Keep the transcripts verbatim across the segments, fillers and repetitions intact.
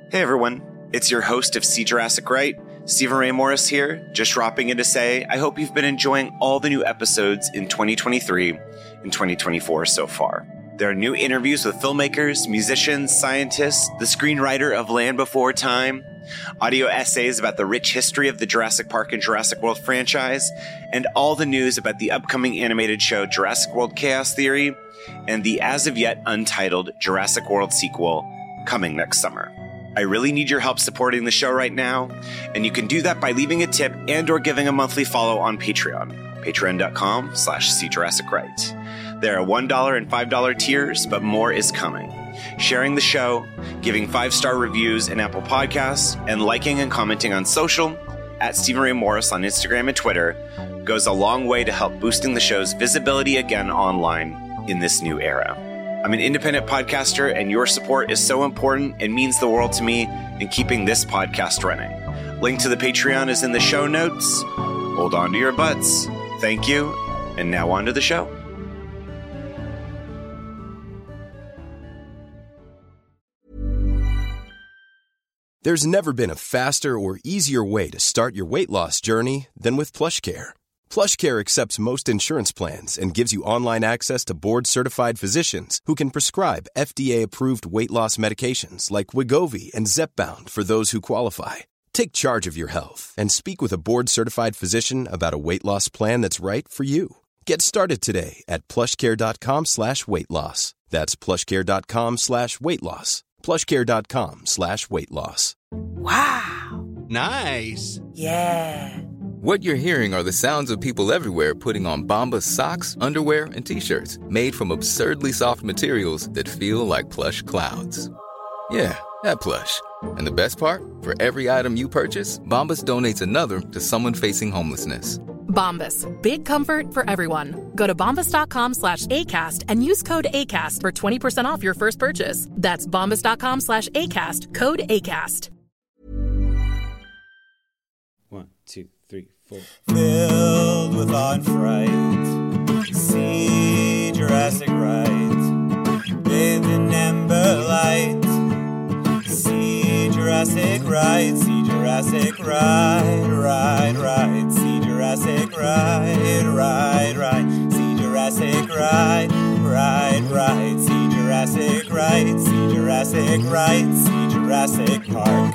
Hey everyone, it's your host of See Jurassic Right, Stephen Ray Morris here, just dropping in to say I hope you've been enjoying all the new episodes in twenty twenty-three and twenty twenty-four so far. There are new interviews with filmmakers, musicians, scientists, the screenwriter of Land Before Time, audio essays about the rich history of the Jurassic Park and Jurassic World franchise, and all the news about the upcoming animated show Jurassic World Chaos Theory and the as-of-yet untitled Jurassic World sequel coming next summer. I really need your help supporting the show right now, and you can do that by leaving a tip and or giving a monthly follow on Patreon, patreon.com slash See Jurassic Right. There are one dollar and five dollar tiers, but more is coming. Sharing the show, giving five-star reviews in Apple Podcasts, and liking and commenting on social, at Stephen Ray Morris on Instagram and Twitter, goes a long way to help boosting the show's visibility again online in this new era. I'm an independent podcaster, and your support is so important and means the world to me in keeping this podcast running. Link to the Patreon is in the show notes. Hold on to your butts. Thank you. And now on to the show. There's never been a faster or easier way to start your weight loss journey than with PlushCare. PlushCare accepts most insurance plans and gives you online access to board-certified physicians who can prescribe F D A-approved weight loss medications like Wegovy and Zepbound for those who qualify. Take charge of your health and speak with a board-certified physician about a weight loss plan that's right for you. Get started today at plushcare.com slash weight loss. That's plushcare.com slash weight loss. plushcare.com slash weight loss. Wow. Nice. Yeah. What you're hearing are the sounds of people everywhere putting on Bombas socks, underwear, and T-shirts made from absurdly soft materials that feel like plush clouds. Yeah, that plush. And the best part? For every item you purchase, Bombas donates another to someone facing homelessness. Bombas. Big comfort for everyone. Go to bombas.com slash ACAST and use code ACAST for twenty percent off your first purchase. That's bombas.com slash ACAST. Code ACAST. One, two, three, four. Filled with awe and fright, see Jurassic Right. Bathed in amber light, see Jurassic Right. See Jurassic Right, right, right. See Jurassic Right, right, right. See Jurassic Right, right, right. See Jurassic Right. See Jurassic Right. See Jurassic Park.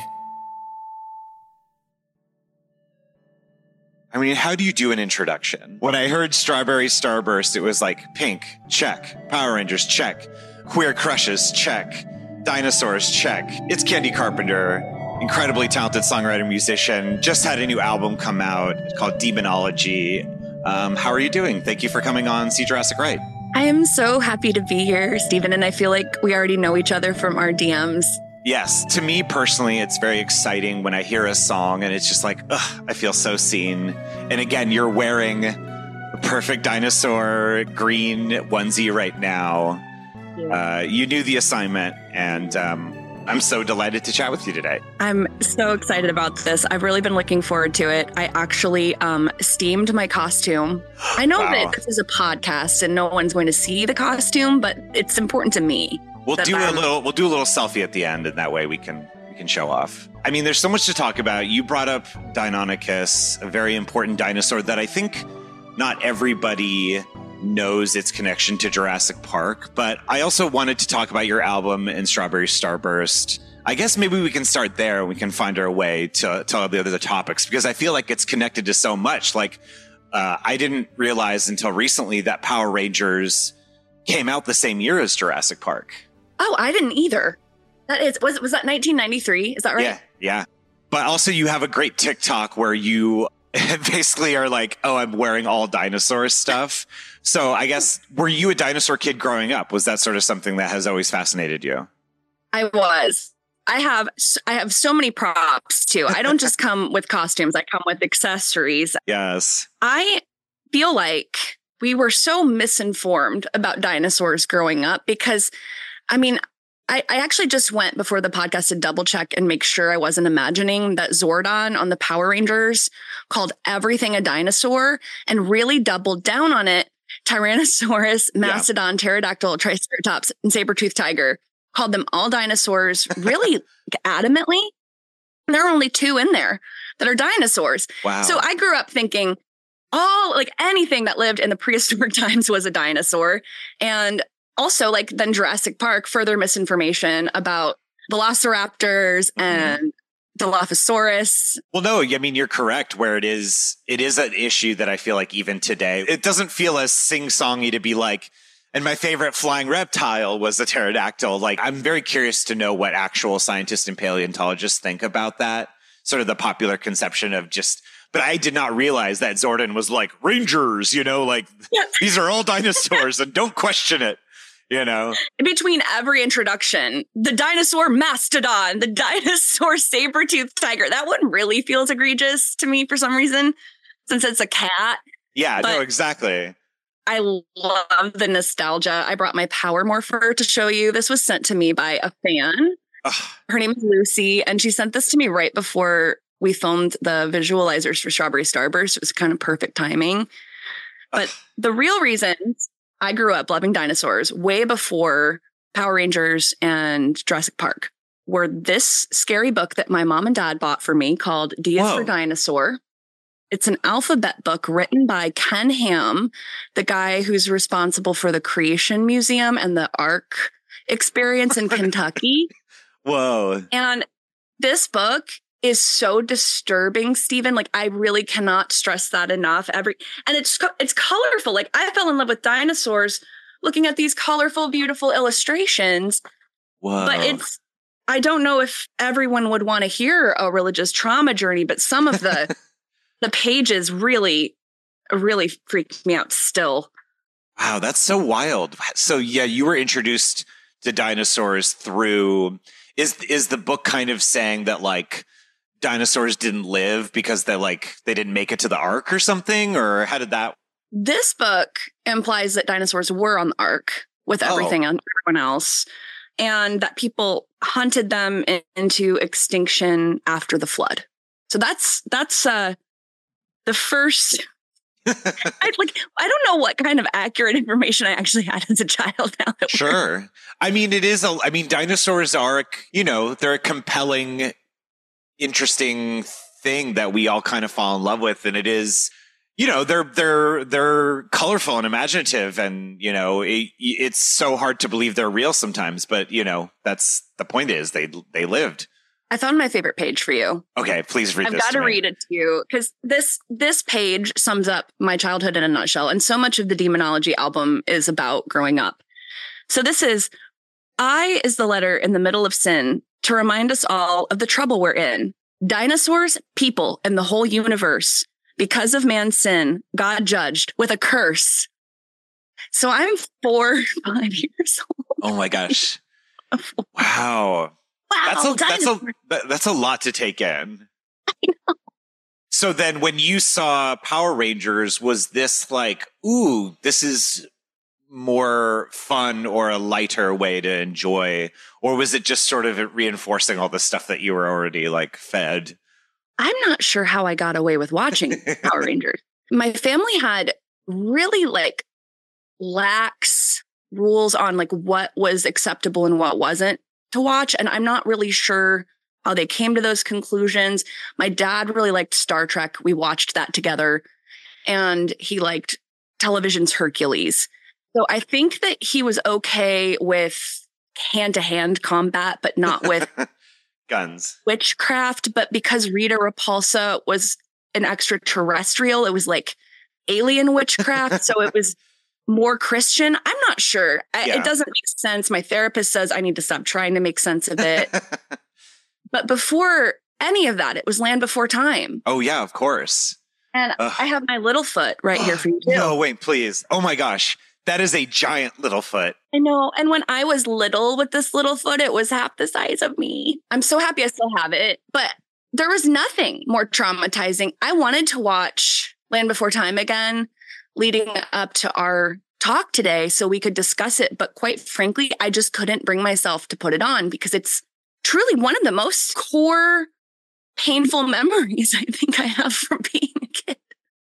I mean, how do you do an introduction? When I heard Strawberry Starburst, it was like Pink, check. Power Rangers, check. Queer Crushes, check. Dinosaurs, check. It's Candy Carpenter, incredibly talented songwriter, musician, just had a new album come out called Demonology. Um, how are you doing? Thank you for coming on See Jurassic Right. I am so happy to be here, Stephen, and I feel like we already know each other from our D Ms. Yes, to me personally, it's very exciting when I hear a song and it's just like, ugh, I feel so seen. And again, you're wearing a perfect dinosaur green onesie right now. Yeah. Uh, you knew the assignment, and um, I'm so delighted to chat with you today. I'm so excited about this. I've really been looking forward to it. I actually um, steamed my costume. I know wow. that this is a podcast and no one's going to see the costume, but it's important to me. We'll do I'm, a little. We'll do a little selfie at the end, and that way we can we can show off. I mean, there's so much to talk about. You brought up Deinonychus, a very important dinosaur that I think not everybody knows its connection to Jurassic Park. But I also wanted to talk about your album and Strawberry Starburst. I guess maybe we can start there and we can find our way to, to all the other topics, because I feel like it's connected to so much. Like, uh, I didn't realize until recently that Power Rangers came out the same year as Jurassic Park. Oh, I didn't either. That is, was was that nineteen ninety-three? Is that right? Yeah, yeah. But also you have a great TikTok where you basically are like, oh, I'm wearing all dinosaur stuff. So I guess, were you a dinosaur kid growing up? Was that sort of something that has always fascinated you? I was. I have I have so many props too. I don't just come with costumes. I come with accessories. Yes. I feel like we were so misinformed about dinosaurs growing up because, I mean, I, I actually just went before the podcast to double check and make sure I wasn't imagining that Zordon on the Power Rangers called everything a dinosaur and really doubled down on it. Tyrannosaurus, Mastodon, yeah. Pterodactyl, Triceratops, and saber-toothed tiger. called them all dinosaurs really adamantly. And there are only two in there that are dinosaurs. Wow. So I grew up thinking all like anything that lived in the prehistoric times was a dinosaur. And also like then Jurassic Park, further misinformation about velociraptors mm-hmm. and Dilophosaurus. Well, no, I mean, you're correct where it is. It is an issue that I feel like even today, it doesn't feel as sing-songy to be like, and my favorite flying reptile was the pterodactyl. Like, I'm very curious to know what actual scientists and paleontologists think about that. Sort of the popular conception of just, but I did not realize that Zordon was like, Rangers, you know, like yeah. these are all dinosaurs and don't question it. You know, between every introduction, the dinosaur mastodon, the dinosaur saber-toothed tiger, that one really feels egregious to me for some reason, since it's a cat. Yeah, but no, exactly. I love the nostalgia. I brought my Power Morpher to show you. This was sent to me by a fan. Ugh. Her name is Lucy, and she sent this to me right before we filmed the visualizers for Strawberry Starburst. It was kind of perfect timing. But Ugh. the real reasons I grew up loving dinosaurs way before Power Rangers and Jurassic Park were this scary book that my mom and dad bought for me called D is for Dinosaur. It's an alphabet book written by Ken Ham, the guy who's responsible for the Creation Museum and the Ark experience in Kentucky. Whoa. And this book is so disturbing, Stephen. Like, I really cannot stress that enough. Every and it's it's colorful. Like, I fell in love with dinosaurs looking at these colorful, beautiful illustrations. Whoa. But it's I don't know if everyone would want to hear a religious trauma journey, but some of the the pages really, really freaked me out still. Wow, that's so wild. So yeah, you were introduced to dinosaurs through is is the book kind of saying that like dinosaurs didn't live because they like they didn't make it to the Ark or something, or how did that? This book implies that dinosaurs were on the Ark with everything oh. and everyone else, and that people hunted them in, into extinction after the flood. So that's that's uh, the first. I like I don't know what kind of accurate information I actually had as a child. Now that sure, I mean it is a. I mean dinosaurs are you know they're a compelling, interesting thing that we all kind of fall in love with, and it is you know they're they're they're colorful and imaginative, and you know it, it's so hard to believe they're real sometimes, but you know that's the point is they they lived. I found my favorite page for you. Okay, please read I've this. I've got to, to read it to you because this this page sums up my childhood in a nutshell, and so much of the Demonology album is about growing up. So this is I is the letter in the middle of sin to remind us all of the trouble we're in. Dinosaurs, people, and the whole universe. Because of man's sin, God judged with a curse. So I'm four, five years old. Oh my gosh. Wow. Wow, that's a, that's a that's a lot to take in. I know. So then when you saw Power Rangers, was this like, ooh, this is more fun or a lighter way to enjoy? Or was it just sort of reinforcing all the stuff that you were already like fed? I'm not sure how I got away with watching Power Rangers. My family had really like lax rules on like what was acceptable and what wasn't to watch. And I'm not really sure how they came to those conclusions. My dad really liked Star Trek. We watched that together. And he liked television's Hercules. So I think that he was okay with hand-to-hand combat, but not with guns, witchcraft. But because Rita Repulsa was an extraterrestrial, it was like alien witchcraft. So it was more Christian. I'm not sure. I, yeah. It doesn't make sense. My therapist says I need to stop trying to make sense of it. But before any of that, it was Land Before Time. Oh, yeah, of course. And Ugh. I have my Littlefoot right here for you, too. No, wait, please. Oh, my gosh. That is a giant Littlefoot. I know. And when I was little with this Littlefoot, it was half the size of me. I'm so happy I still have it. But there was nothing more traumatizing. I wanted to watch Land Before Time again, leading up to our talk today so we could discuss it. But quite frankly, I just couldn't bring myself to put it on because it's truly one of the most core, painful memories I think I have from being a kid.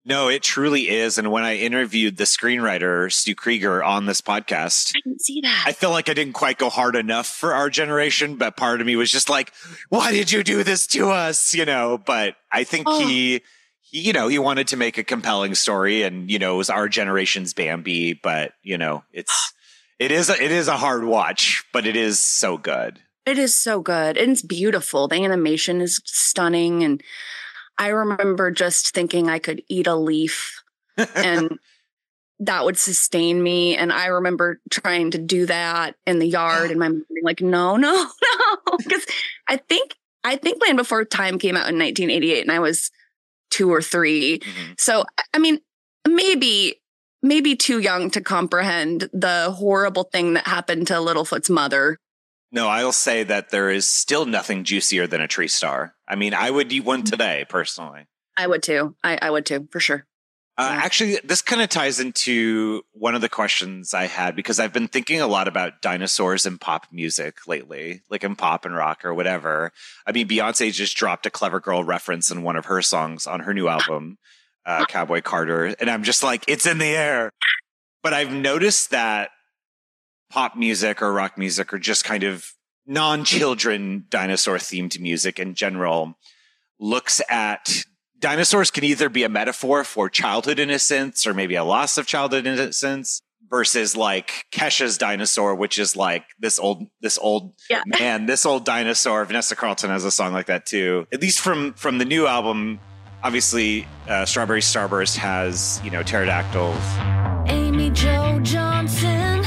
No, it truly is. And when I interviewed the screenwriter, Stu Krieger, on this podcast, I didn't see that. I feel like I didn't quite go hard enough for our generation, but part of me was just like, why did you do this to us? You know, but I think oh. he, he, you know, he wanted to make a compelling story, and, you know, it was our generation's Bambi, but, you know, it's, it is, a, it is a hard watch, but it is so good. It is so good. And it's beautiful. The animation is stunning. And I remember just thinking I could eat a leaf and that would sustain me. And I remember trying to do that in the yard, and my mom being like, no, no, no. Because I think, I think Land Before Time came out in nineteen eighty-eight and I was two or three. Mm-hmm. So, I mean, maybe, maybe too young to comprehend the horrible thing that happened to Littlefoot's mother. No, I'll say that there is still nothing juicier than a tree star. I mean, I would eat one today, personally. I would too. I, I would too, for sure. Uh, yeah. Actually, this kind of ties into one of the questions I had, because I've been thinking a lot about dinosaurs in pop music lately, like in pop and rock or whatever. I mean, Beyonce just dropped a Clever Girl reference in one of her songs on her new album, uh, Cowboy Carter. And I'm just like, it's in the air. But I've noticed that pop music or rock music, or just kind of non-children dinosaur themed music in general, looks at dinosaurs can either be a metaphor for childhood innocence or maybe a loss of childhood innocence, versus like Kesha's dinosaur, which is like this old, this old yeah. man, this old dinosaur. Vanessa Carlton has a song like that too. At least from, from the new album, obviously uh, Strawberry Starburst has, you know, pterodactyls. Amy Jo Johnson,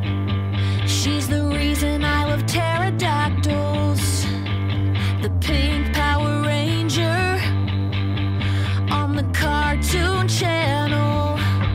she's the reason I love pterodactyls. The pink Power Ranger on the Cartoon Channel.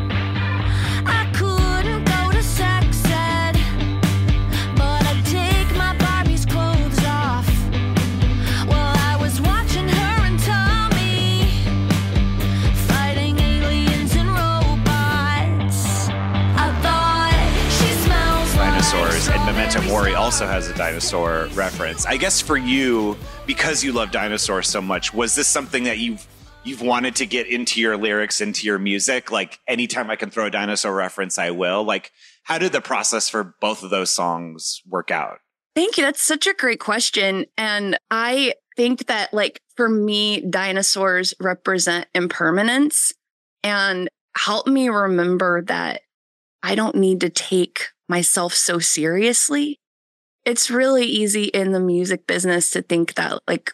I couldn't go to sex ed, but I'd take my Barbie's clothes off while I was watching her and Tommy fighting aliens and robots. I thought she smells like dinosaurs, and Memento Mori also has a dinosaur reference. I guess for you, because you love dinosaurs so much, was this something that you've you've wanted to get into your lyrics, into your music? Like, anytime I can throw a dinosaur reference, I will. Like, how did the process for both of those songs work out? Thank you. That's such a great question. And I think that, like, for me, dinosaurs represent impermanence and help me remember that I don't need to take myself so seriously. It's really easy in the music business to think that, like,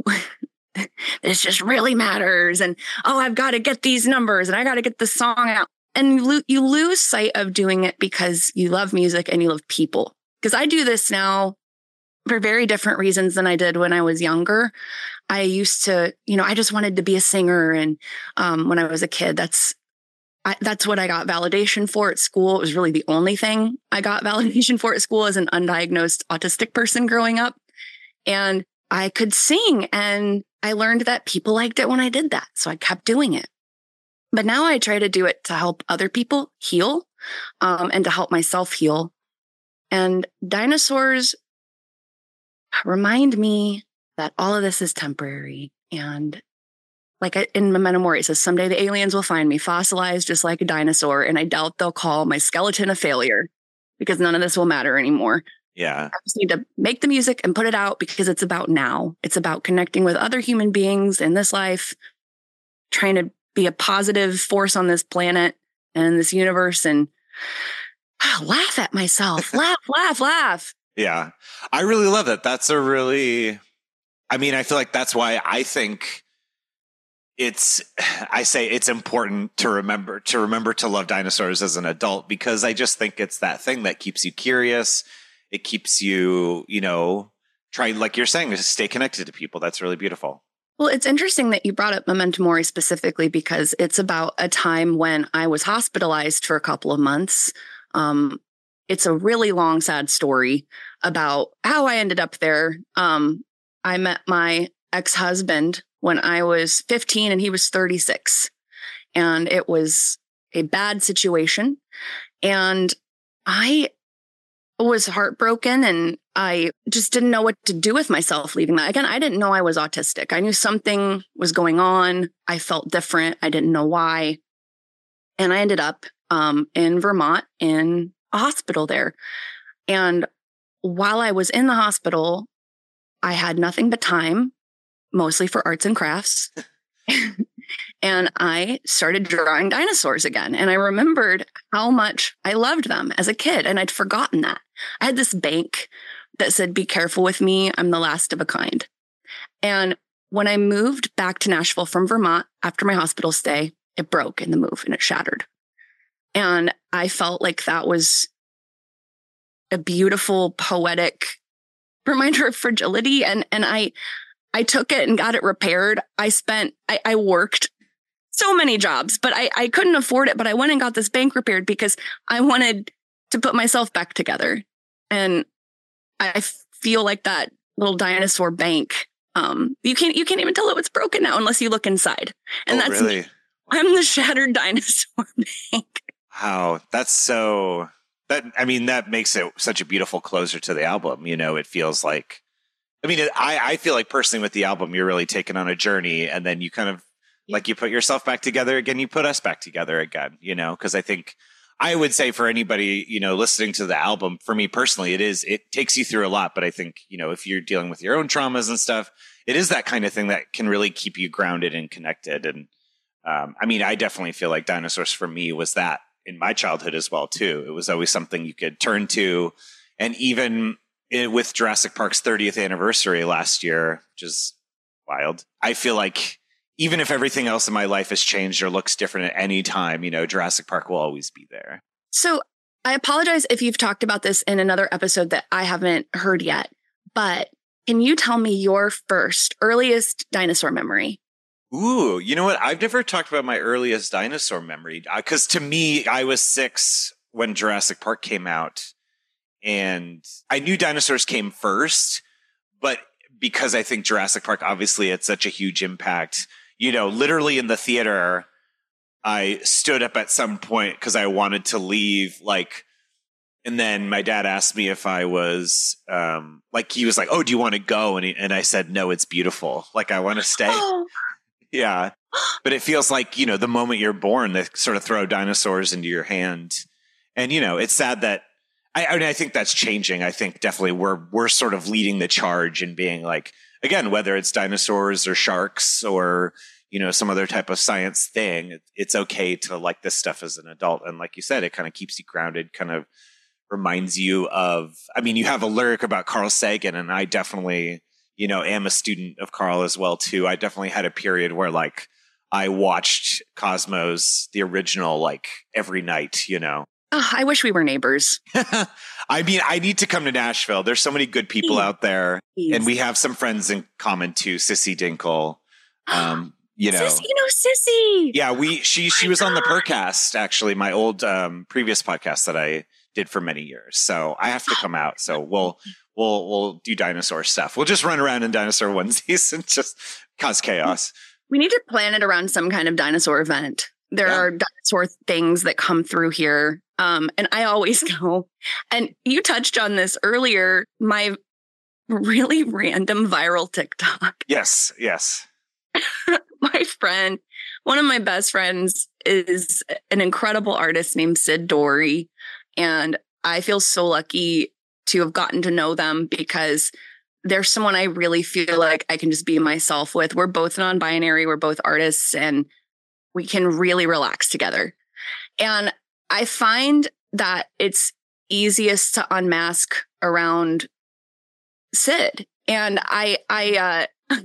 this just really matters. And, oh, I've got to get these numbers and I got to get the song out. And you, lo- you lose sight of doing it because you love music and you love people. Because I do this now for very different reasons than I did when I was younger. I used to, you know, I just wanted to be a singer. And um, when I was a kid, that's I, that's what I got validation for at school. It was really the only thing I got validation for at school as an undiagnosed autistic person growing up. And I could sing, and I learned that people liked it when I did that. So I kept doing it. But now I try to do it to help other people heal um, and to help myself heal. And dinosaurs remind me that all of this is temporary. And like in Memento Mori, it says, someday the aliens will find me fossilized just like a dinosaur. And I doubt they'll call my skeleton a failure because none of this will matter anymore. Yeah. I just need to make the music and put it out because it's about now. It's about connecting with other human beings in this life, trying to be a positive force on this planet and this universe, and oh, laugh at myself. laugh, laugh, laugh. Yeah. I really love that. That's a really, I mean, I feel like that's why I think it's, I say it's important to remember, to remember to love dinosaurs as an adult, because I just think it's that thing that keeps you curious. It keeps you, you know, try, like you're saying, to stay connected to people. That's really beautiful. Well, it's interesting that you brought up Memento Mori specifically, because it's about a time when I was hospitalized for a couple of months. Um, it's a really long, sad story about how I ended up there. Um, I met my ex-husband when I was fifteen and he was thirty-six. And it was a bad situation. And I was heartbroken, and I just didn't know what to do with myself leaving that. Again, I didn't know I was autistic. I knew something was going on. I felt different. I didn't know why. And I ended up um, in Vermont in a hospital there. And while I was in the hospital, I had nothing but time, mostly for arts and crafts. And I started drawing dinosaurs again. And I remembered how much I loved them as a kid. And I'd forgotten that. I had this bank that said, "Be careful with me. I'm the last of a kind." And when I moved back to Nashville from Vermont after my hospital stay, it broke in the move and it shattered. And I felt like that was a beautiful, poetic reminder of fragility. And, and I, I took it and got it repaired. I spent, I, I worked so many jobs, but I, I couldn't afford it. But I went and got this bank repaired because I wanted to put myself back together. And I feel like that little dinosaur bank, um, you can't, you can't even tell it was broken now unless you look inside. And oh, that's really? me. I'm the shattered dinosaur bank. Wow. That's so, that, I mean, that makes it such a beautiful closer to the album. You know, it feels like, I mean, I, I feel like personally with the album, you're really taking on a journey, and then you kind of like you put yourself back together again. You put us back together again, you know, because I think I would say for anybody, you know, listening to the album, for me personally, it is, it takes you through a lot. But I think, you know, if you're dealing with your own traumas and stuff, it is that kind of thing that can really keep you grounded and connected. And um, I mean, I definitely feel like Dinosaurs for me was that in my childhood as well, too. It was always something you could turn to. And even it, with Jurassic Park's thirtieth anniversary last year, which is wild, I feel like even if everything else in my life has changed or looks different at any time, you know, Jurassic Park will always be there. So I apologize if you've talked about this in another episode that I haven't heard yet, but can you tell me your first, earliest dinosaur memory? Ooh, you know what? I've never talked about my earliest dinosaur memory because to me, I was six when Jurassic Park came out, and I knew dinosaurs came first, but because I think Jurassic Park obviously had such a huge impact, you know, literally in the theater, I stood up at some point because I wanted to leave, like, and then my dad asked me if I was, um, like, he was like, "Oh, do you want to go?" And he, and I said, "No, it's beautiful. Like, I want to stay." Oh. Yeah. But it feels like, you know, the moment you're born, they sort of throw dinosaurs into your hand. And, you know, it's sad that, I, I mean, I think that's changing. I think definitely we're, we're sort of leading the charge and being like, again, whether it's dinosaurs or sharks or, you know, some other type of science thing, it's okay to like this stuff as an adult. And like you said, it kind of keeps you grounded, kind of reminds you of, I mean, you have a lyric about Carl Sagan, and I definitely, you know, am a student of Carl as well, too. I definitely had a period where like I watched Cosmos, the original, like every night, you know. Oh, I wish we were neighbors. I mean, I need to come to Nashville. There's so many good people out there. Please. And we have some friends in common too. Sissy Dinkle. Um, you know, Sissy, you know, Sissy. Yeah, we she she was on the Percast, actually, my old um, previous podcast that I did for many years. So I have to come out. So we'll we'll we'll do dinosaur stuff. We'll just run around in dinosaur onesies and just cause chaos. We need to plan it around some kind of dinosaur event. There yeah. are dinosaur things that come through here. Um, and I always go, and you touched on this earlier, my really random viral TikTok. Yes, yes. My friend, one of my best friends is an incredible artist named Sid Dory. And I feel so lucky to have gotten to know them because they're someone I really feel like I can just be myself with. We're both non-binary. We're both artists, and we can really relax together. And I find that it's easiest to unmask around Sid. And I, I, uh,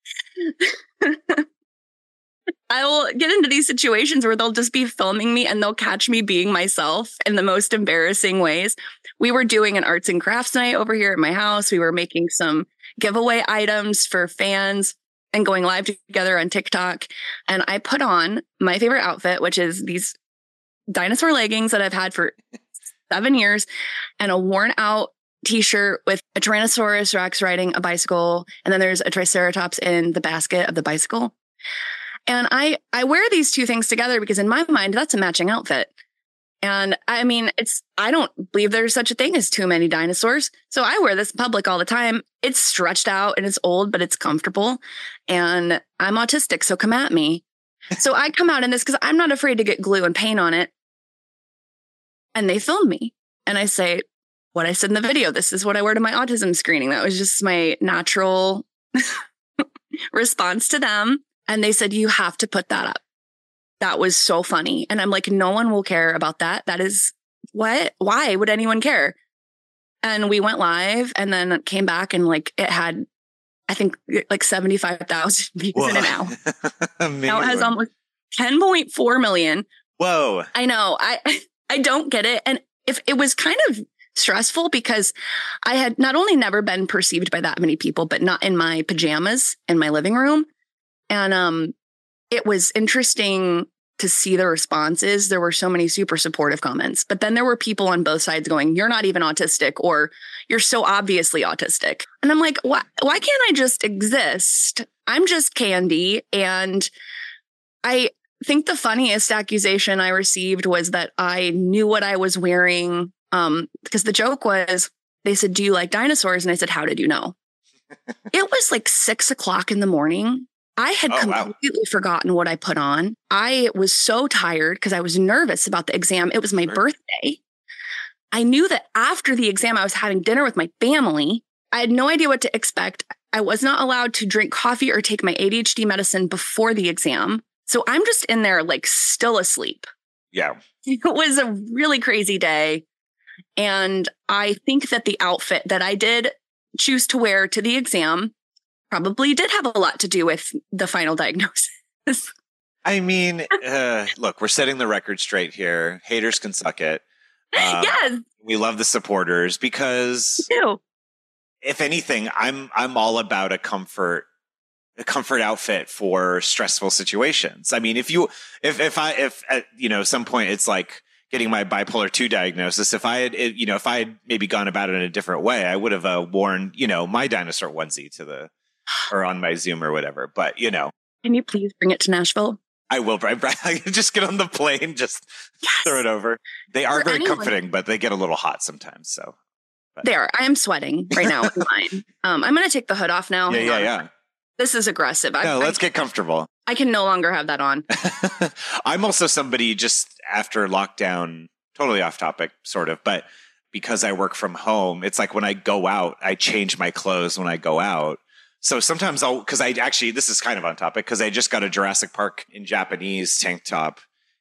I will get into these situations where they'll just be filming me and they'll catch me being myself in the most embarrassing ways. We were doing an arts and crafts night over here at my house. We were making some giveaway items for fans and going live together on TikTok. And I put on my favorite outfit, which is these dinosaur leggings that I've had for seven years and a worn out t-shirt with a Tyrannosaurus Rex riding a bicycle. And then there's a Triceratops in the basket of the bicycle. And I, I wear these two things together because in my mind, that's a matching outfit. And I mean, it's, I don't believe there's such a thing as too many dinosaurs. So I wear this in public all the time. It's stretched out and it's old, but it's comfortable. And I'm autistic, so come at me. So I come out in this because I'm not afraid to get glue and paint on it. And they film me. And I say, what I said in the video, this is what I wear to my autism screening. That was just my natural response to them. And they said, you have to put that up. That was so funny. And I'm like, no one will care about that. That is what? Why would anyone care? And we went live and then came back and like it had, I think like seventy-five thousand views Whoa. in an hour. Now it has almost ten point four million. Whoa. I know. I, I don't get it. And if it was kind of stressful because I had not only never been perceived by that many people, but not in my pajamas in my living room. And, um, it was interesting to see the responses. There were so many super supportive comments, but then there were people on both sides going, you're not even autistic, or you're so obviously autistic. And I'm like, why, why can't I just exist? I'm just Candy. And I think the funniest accusation I received was that I knew what I was wearing. Um, because the joke was, they said, do you like dinosaurs? And I said, how did you know? It was like six o'clock in the morning. I had Oh, completely wow. forgotten what I put on. I was so tired because I was nervous about the exam. It was my Sure. birthday. I knew that after the exam, I was having dinner with my family. I had no idea what to expect. I was not allowed to drink coffee or take my A D H D medicine before the exam. So I'm just in there like still asleep. Yeah. It was a really crazy day. And I think that the outfit that I did choose to wear to the exam probably did have a lot to do with the final diagnosis. I mean, uh, look, we're setting the record straight here. Haters can suck it. Um, Yes, We love the supporters because too. if anything, I'm I'm all about a comfort a comfort outfit for stressful situations. I mean, if you if if I if at you know some point it's like getting my bipolar two diagnosis, if I had it, you know if I had maybe gone about it in a different way, I would have uh, worn you know my dinosaur onesie to the or on my Zoom or whatever. But you know, Can you please bring it to Nashville? I will. I, I just get on the plane, just Yes. throw it over. They are For very anyone. comforting, but they get a little hot sometimes. So There, I am sweating right now in mine. Um, I'm going to take the hood off now. yeah, Hang yeah, on. yeah. This is aggressive. I, No, let's I, get comfortable. I can no longer have that on. I'm also somebody just after lockdown, totally off topic, sort of, but because I work from home, it's like when I go out, I change my clothes when I go out. So sometimes I'll, because I actually, this is kind of on topic, because I just got a Jurassic Park in Japanese tank top.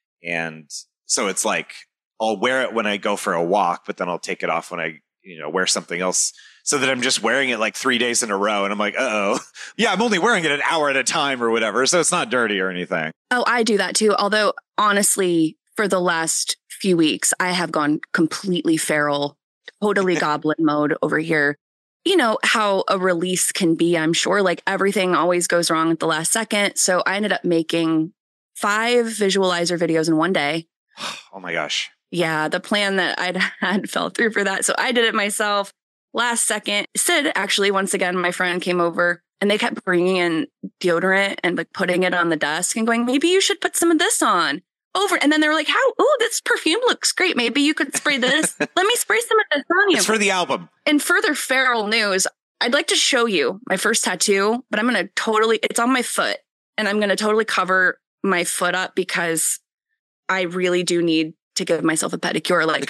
And so it's like, I'll wear it when I go for a walk, but then I'll take it off when I, you know, wear something else. So that I'm just wearing it like three days in a row. And I'm like, uh-oh. Yeah, I'm only wearing it an hour at a time or whatever. So it's not dirty or anything. Oh, I do that too. Although, honestly, for the last few weeks, I have gone completely feral, totally goblin mode over here. You know how a release can be, I'm sure. Like everything always goes wrong at the last second. So I ended up making five visualizer videos in one day. Oh my gosh. Yeah, the plan that I'd had fell through for that. So I did it myself last second. Sid, actually, once again, my friend came over and they kept bringing in deodorant and like putting it on the desk and going, maybe you should put some of this on over. And then they were like, how? Oh, this perfume looks great. Maybe you could spray this. Let me spray some of this on you. It's for the album. In further feral news, I'd like to show you my first tattoo, but I'm going to totally, it's on my foot and I'm going to totally cover my foot up because I really do need to give myself a pedicure like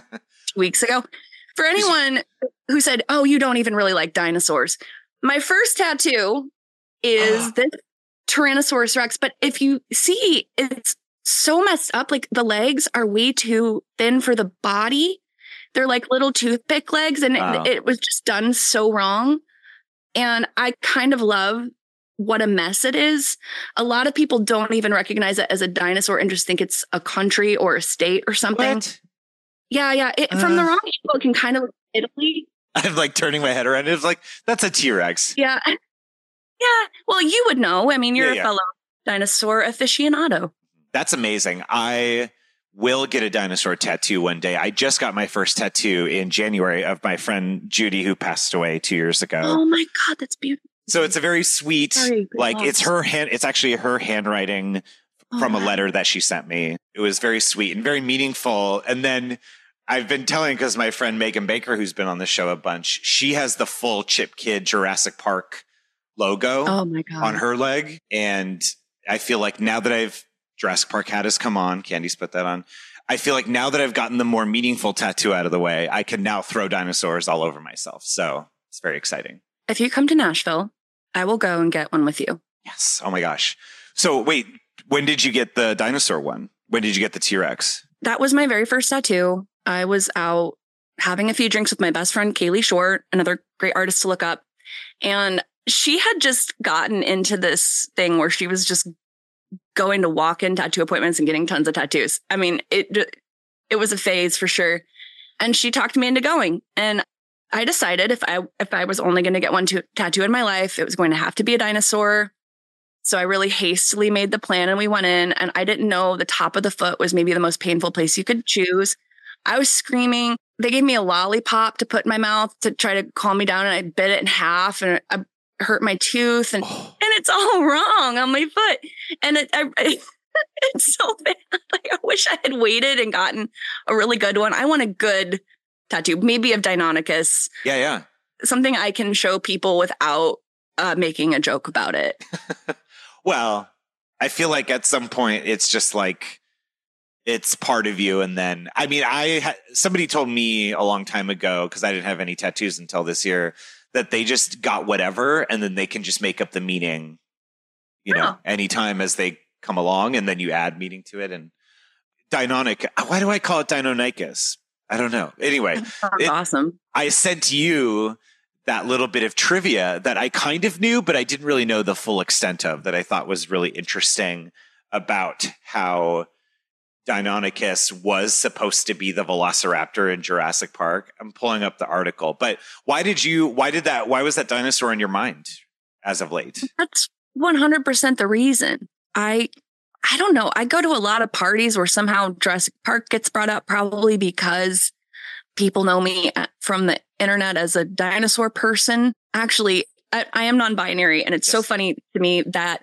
two weeks ago. For anyone who said, oh, you don't even really like dinosaurs. My first tattoo is this Tyrannosaurus Rex. But if you see, it's so messed up. Like the legs are way too thin for the body. They're like little toothpick legs. And Wow. it, it was just done so wrong. And I kind of love what a mess it is. A lot of people don't even recognize it as a dinosaur and just think it's a country or a state or something. What? Yeah, yeah. It, from the Uh. wrong angle, it can kind of look like Italy. I'm like turning my head around. It's like, that's a T-Rex. Yeah. Yeah. Well, you would know. I mean, you're Yeah, a yeah. fellow dinosaur aficionado. That's amazing. I will get a dinosaur tattoo one day. I just got my first tattoo in January of my friend Judy, who passed away two years ago. Oh my God, that's beautiful. So it's a very sweet, Sorry, good like loss. it's her hand. It's actually her handwriting from a letter that she sent me. It was very sweet and very meaningful. And then I've been telling, because my friend Megan Baker, who's been on the show a bunch, she has the full Chip Kid Jurassic Park logo Oh my God. on her leg. And I feel like now that I've Jurassic Park hat has come on, Candy's put that on. I feel like now that I've gotten the more meaningful tattoo out of the way, I can now throw dinosaurs all over myself. So it's very exciting. If you come to Nashville, I will go and get one with you. Yes. Oh my gosh. So wait, when did you get the dinosaur one? When did you get the T-Rex? That was my very first tattoo. I was out having a few drinks with my best friend, Kaylee Short, another great artist to look up. And she had just gotten into this thing where she was just going to walk-in tattoo appointments and getting tons of tattoos. I mean, it it was a phase for sure. And she talked me into going. And I decided if I if I was only going to get one to, tattoo in my life, it was going to have to be a dinosaur. So I really hastily made the plan and we went in, and I didn't know the top of the foot was maybe the most painful place you could choose. I was screaming. They gave me a lollipop to put in my mouth to try to calm me down, and I bit it in half and I hurt my tooth, and, Oh. and it's all wrong on my foot. And it, I, it's so bad. Like, I wish I had waited and gotten a really good one. I want a good tattoo, maybe of Deinonychus, Yeah, yeah. something I can show people without uh, making a joke about it. Well, I feel like at some point it's just like it's part of you. And then, I mean, I ha- somebody told me a long time ago, because I didn't have any tattoos until this year, that they just got whatever and then they can just make up the meaning, you know, Oh. anytime as they come along, and then you add meaning to it. And Deinonychus, why do I call it Deinonychus? I don't know. Anyway, That's it- awesome. I sent you that little bit of trivia that I kind of knew, but I didn't really know the full extent of, that I thought was really interesting about how Deinonychus was supposed to be the Velociraptor in Jurassic Park. I'm pulling up the article, but why did you, why did that, why was that dinosaur in your mind as of late? That's one hundred percent the reason. I I don't know. I go to a lot of parties where somehow Jurassic Park gets brought up, probably because people know me at- from the internet as a dinosaur person. Actually, I, I am non-binary, and it's so Yes. funny to me that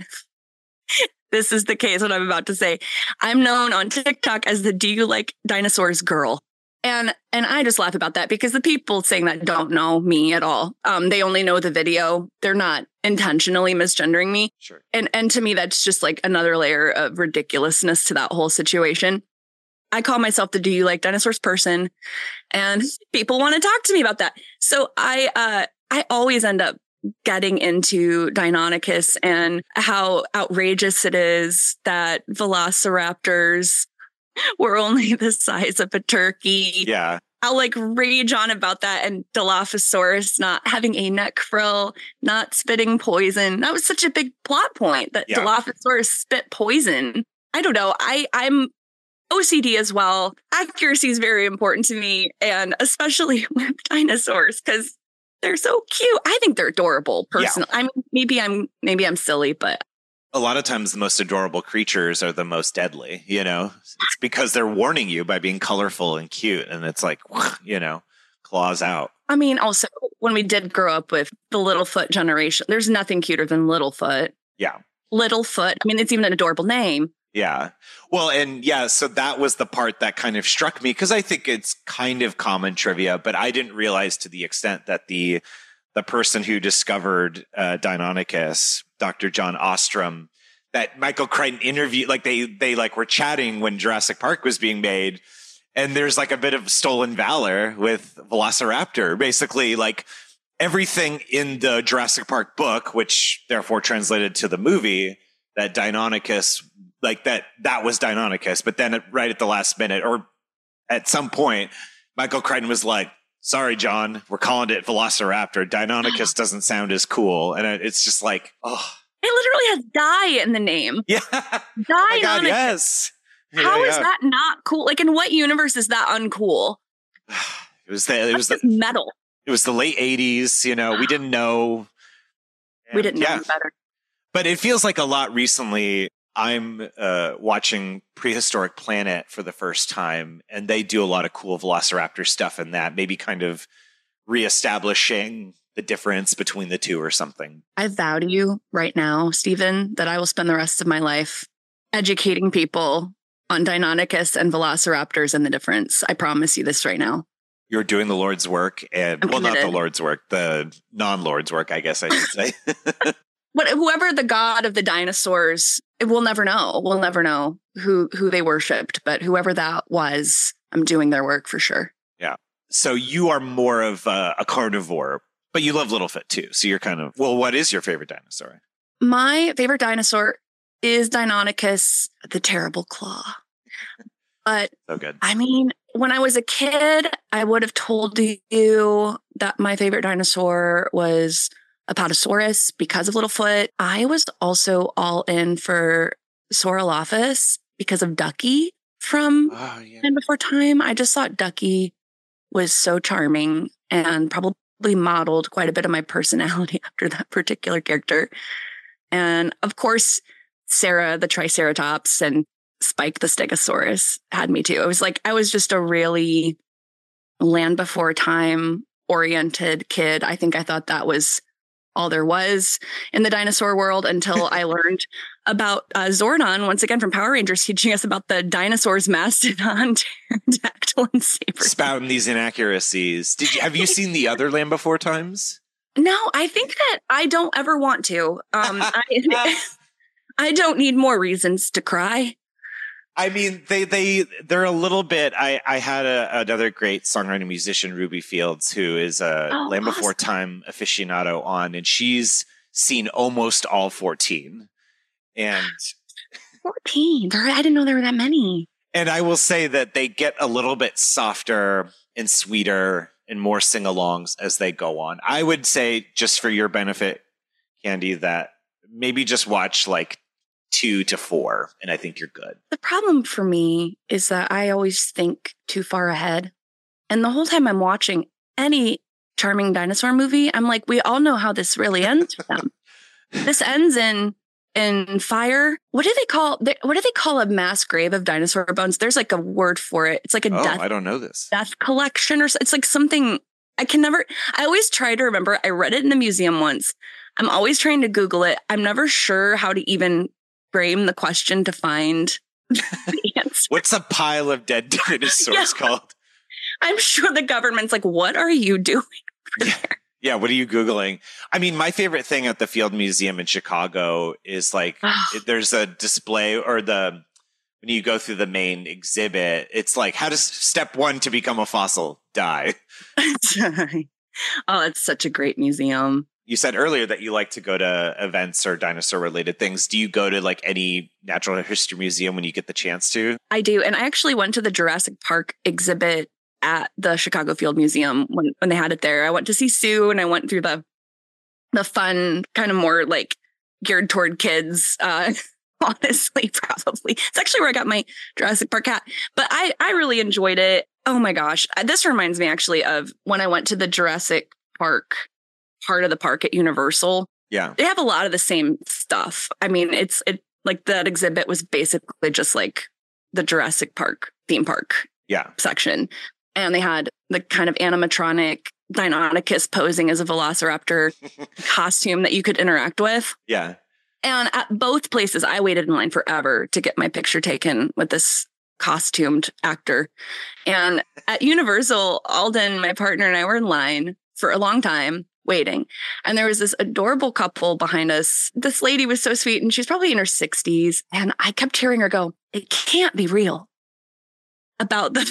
this is the case, what I'm about to say. I'm known on TikTok as the "Do you like dinosaurs" girl. And and I just laugh about that, because the people saying that don't know me at all. Um, they only know the video. They're not intentionally misgendering me. Sure. And and to me, that's just like another layer of ridiculousness to that whole situation. I call myself the "Do you like dinosaurs" person, and people want to talk to me about that. So I uh, I always end up getting into Deinonychus and how outrageous it is that velociraptors were only the size of a turkey. Yeah. I'll like rage on about that, and Dilophosaurus not having a neck frill, not spitting poison. That was such a big plot point, that Yeah. Dilophosaurus spit poison. I don't know. I, I'm O C D as well. Accuracy is very important to me, and especially with dinosaurs, because they're so cute. I think they're adorable, personally. I mean, maybe I'm maybe I'm silly, but A lot of times the most adorable creatures are the most deadly, you know, it's because they're warning you by being colorful and cute. And it's like, you know, claws out. I mean, also when we did grow up with the Littlefoot generation, there's nothing cuter than Littlefoot. Yeah. Littlefoot. I mean, it's even an adorable name. Yeah. Well, and yeah, so that was the part that kind of struck me, because I think it's kind of common trivia, but I didn't realize to the extent that the the person who discovered uh, Deinonychus, Doctor John Ostrom, that Michael Crichton interviewed, like they they like were chatting when Jurassic Park was being made, and there's like a bit of stolen valor with Velociraptor. Basically, like everything in the Jurassic Park book, which therefore translated to the movie, that Deinonychus, like that that was Deinonychus, but then at, right at the last minute, or at some point, Michael Crichton was like, "Sorry, John, we're calling it Velociraptor. Deinonychus doesn't sound as cool." And it's just like, oh, It literally has "die" in the name. yeah, oh my God, Deinonychus. yes. How Yeah, is yeah. that not cool? Like, in what universe is that uncool? It was the it was That's the just metal. it was the late eighties. You know, we didn't know. We didn't know Yeah. any better. But it feels like a lot recently. I'm uh, watching Prehistoric Planet for the first time, and they do a lot of cool Velociraptor stuff in that, maybe kind of reestablishing the difference between the two or something. I vow to you right now, Stephen, that I will spend the rest of my life educating people on Deinonychus and Velociraptors and the difference. I promise you this right now. You're doing the Lord's work, and I'm well, not the committed. Lord's work, the non-Lord's work, I guess I should say. But whoever the god of the dinosaurs, we'll never know. We'll never know who who they worshipped, but whoever that was, I'm doing their work for sure. Yeah. So you are more of a, a carnivore, but you love Littlefoot too. So you're kind of, well, what is your favorite dinosaur? My favorite dinosaur is Deinonychus, the terrible claw. But So good. I mean, when I was a kid, I would have told you that my favorite dinosaur was Apatosaurus because of Littlefoot. I was also all in for Saurolophus because of Ducky from Oh, yeah. Land Before Time. I just thought Ducky was so charming and probably modeled quite a bit of my personality after that particular character. And of course, Sarah the Triceratops and Spike the Stegosaurus had me too. It was like I was just a really Land Before Time oriented kid. I think I thought that was all there was in the dinosaur world until I learned about uh, Zordon, once again from Power Rangers, teaching us about the dinosaurs, Mastodon, Pterodactyl, and Saber. Spouting these inaccuracies. Did you have you seen the other Land Before Times? No, I think that I don't ever want to. Um, I, I don't need more reasons to cry. I mean, they they they're a little bit. I I had a, another great songwriter musician, Ruby Fields, who is a Oh, Land Before awesome. Time aficionado on, and she's seen almost all fourteen. And fourteen. There, I didn't know there were that many. and I will say that they get a little bit softer and sweeter and more sing-alongs as they go on. I would say, just for your benefit, Candy, that maybe just watch like two to four, and I think you're good. The problem for me is that I always think too far ahead. And the whole time I'm watching any charming dinosaur movie, I'm like, we all know how this really ends for them. This ends in in fire. What do they call they- what do they call a mass grave of dinosaur bones? There's like a word for it. It's like a Oh, death I don't know this. death collection, or so- it's like something I can never. I always try to remember. I read it in the museum once. I'm always trying to Google it. I'm never sure how to even frame the question to find the answer. What's a pile of dead dinosaurs Yeah. called? I'm sure the government's like, what are you doing? Yeah. yeah, what are you Googling? I mean, my favorite thing at the Field Museum in Chicago is like, it- there's a display or the, when you go through the main exhibit, it's like, how does step one to become a fossil die? Oh, it's such a great museum. You said earlier that you like to go to events or dinosaur related things. Do you go to like any natural history museum when you get the chance to? I do. And I actually went to the Jurassic Park exhibit at the Chicago Field Museum when, when they had it there. I went to see Sue and I went through the the fun, kind of more like geared toward kids. Uh, honestly, probably. It's actually where I got my Jurassic Park hat. But I, I really enjoyed it. Oh my gosh. This reminds me actually of when I went to the Jurassic Park part of the park at Universal. Yeah. They have a lot of the same stuff. I mean, it's it like that exhibit was basically just like the Jurassic Park theme park Yeah. section. And they had the kind of animatronic Deinonychus posing as a velociraptor costume that you could interact with. Yeah. And at both places, I waited in line forever to get my picture taken with this costumed actor. And at Universal, Alden, my partner, and I were in line for a long time waiting. And there was this adorable couple behind us. This lady was so sweet, and she's probably in her sixties. And I kept hearing her go, "It can't be real," about the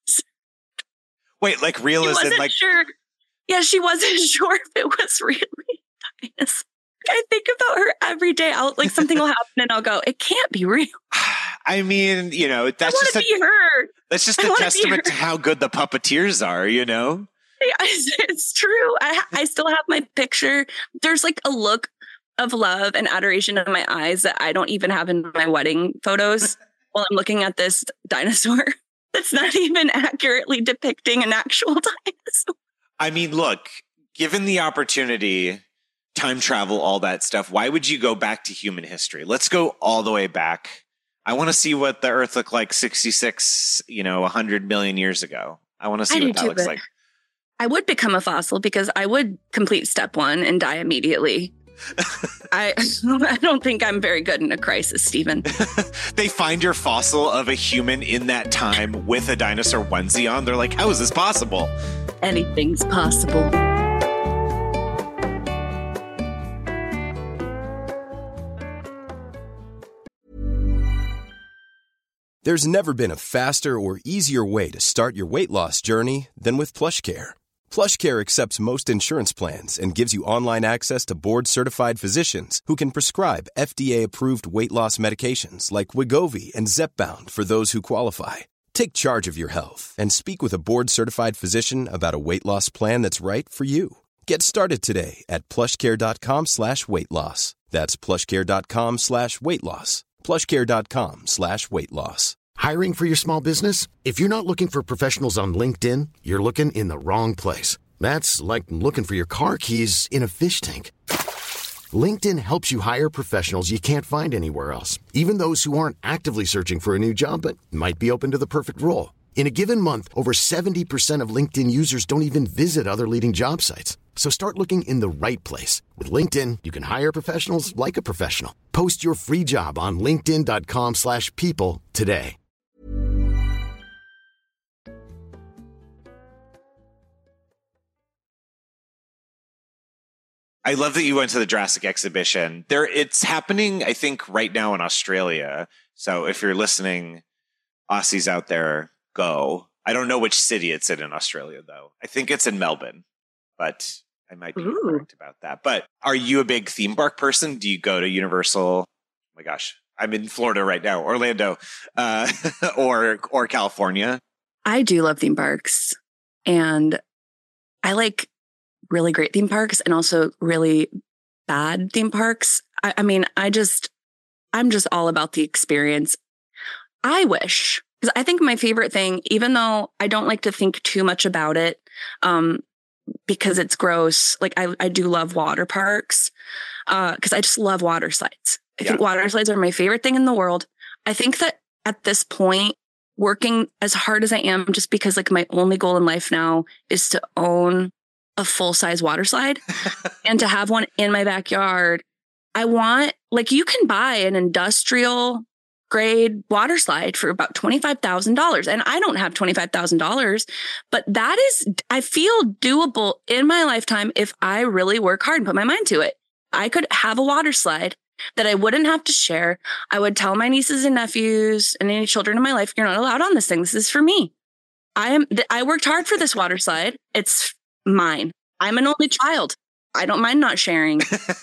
Wait, like real She as in wasn't like sure. Yeah, she wasn't sure if it was really dinosaur. I think about her every day. I'll like something will happen and I'll go, "It can't be real." I mean, you know, I that's want just to a, be her. that's just I a wanna be testament to her. how good the puppeteers are, you know? It's true. I ha- I still have my picture. There's like a look of love and adoration in my eyes that I don't even have in my wedding photos while I'm looking at this dinosaur that's not even accurately depicting an actual dinosaur. I mean, look, given the opportunity, time travel, all that stuff, why would you go back to human history? Let's go all the way back. I want to see what the Earth looked like sixty-six, you know, one hundred million years ago. I want to see I do what that too, looks but like. I would become a fossil because I would complete step one and die immediately. I I don't think I'm very good in a crisis, Stephen. They find your fossil of a human in that time with a dinosaur onesie on. They're like, how is this possible? Anything's possible. There's never been a faster or easier way to start your weight loss journey than with PlushCare. PlushCare accepts most insurance plans and gives you online access to board-certified physicians who can prescribe F D A-approved weight loss medications like Wegovy and Zepbound for those who qualify. Take charge of your health and speak with a board-certified physician about a weight loss plan that's right for you. Get started today at plushcare.com slash weight loss. That's plushcare.com slash weight loss. plushcare.com slash weight loss. Hiring for your small business? If you're not looking for professionals on LinkedIn, you're looking in the wrong place. That's like looking for your car keys in a fish tank. LinkedIn helps you hire professionals you can't find anywhere else, even those who aren't actively searching for a new job but might be open to the perfect role. In a given month, over seventy percent of LinkedIn users don't even visit other leading job sites. So start looking in the right place. With LinkedIn, you can hire professionals like a professional. Post your free job on linkedin.com slash people today. I love that you went to the Jurassic exhibition. There, it's happening, I think, right now in Australia. So if you're listening, Aussies out there, go. I don't know which city it's in in Australia, though. I think it's in Melbourne, but I might be Ooh. correct about that. But are you a big theme park person? Do you go to Universal? Oh my gosh, I'm in Florida right now, Orlando, uh, or or California. I do love theme parks, and I like really great theme parks and also really bad theme parks. I, I mean, I just, I'm just all about the experience. I wish, because I think my favorite thing, even though I don't like to think too much about it, um, because it's gross. Like I, I do love water parks, uh, because I just love water slides. I Yeah. think water slides are my favorite thing in the world. I think that at this point, working as hard as I am, just because like my only goal in life now is to own a full size water slide and to have one in my backyard. I want, like, you can buy an industrial grade water slide for about twenty-five thousand dollars. And I don't have twenty-five thousand dollars, but that is, I feel doable in my lifetime if I really work hard and put my mind to it. I could have a water slide that I wouldn't have to share. I would tell my nieces and nephews and any children in my life, you're not allowed on this thing. This is for me. I am, I worked hard for this water slide. It's mine. I'm an only child. I don't mind not sharing.